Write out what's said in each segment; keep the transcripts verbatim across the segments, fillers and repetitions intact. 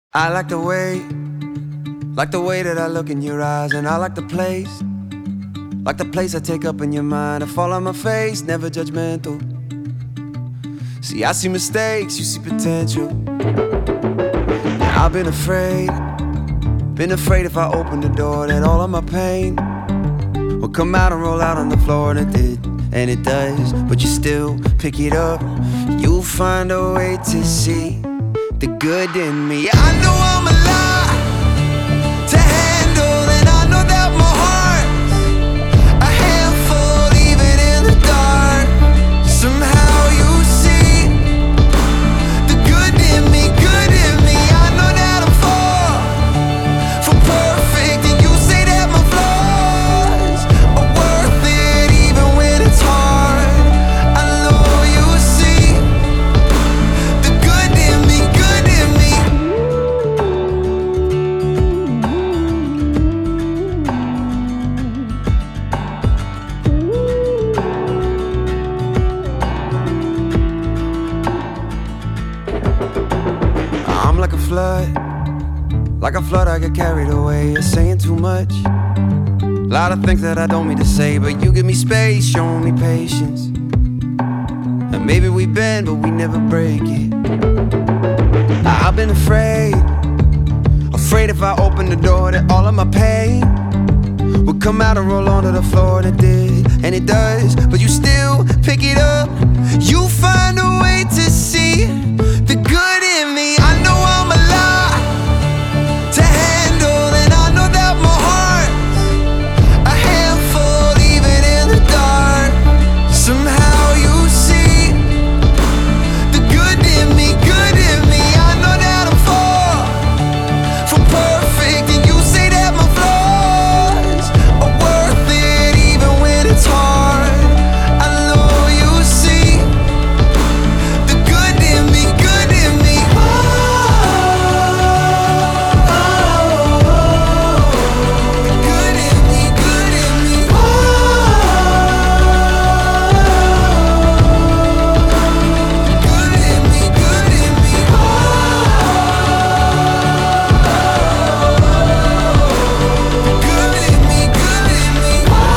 I like the way, like the way that I look in your eyes. And I like the place, like the place I take up in your mind. I fall on my face, never judgmental. See, I see mistakes, you see potential. And I've been afraid, been afraid if I open the door that all of my pain will come out and roll out on the floor. And it did, and it does. But you still pick it up, you'll find a way to see the good in me. I know I'm a lot to handle, and I know that my heart's a handful, even in the dark. Somehow you see the good in me, good in me. I know that I'm far from perfect, and you say that my flaws are worth it, even when it's hard. I know you see the good in me, good in me. I'm like a flood, like a flood I get carried away. You're saying too much, a lot of things that I don't mean to say, but you give me space, showing me patience. And maybe we bend, but we never break it. I've been afraid, afraid if I open the door that all of my pain would come out and roll onto the floor. And it did, and it does. But you still pick it up, you find a way to see the good in me. I know I'm a lot to handle, and I know that my heart's a handful, even in the dark. Somehow you see the good in me, good in me. I know that I'm far from perfect, and you say that my flaws are worth it, even when it's hard. I know you see the good in me, good in me. Oh, the good in me, good in me. Oh, good in me, good in me. Oh, good in me, good in me.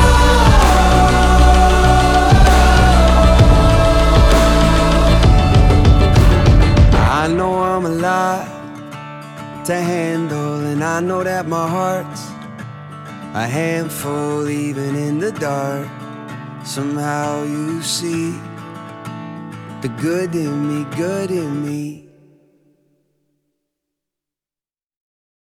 I know I'm a lot to handle, and I know that my heart's a handful, even in the dark. Somehow you see the good in me, good in me.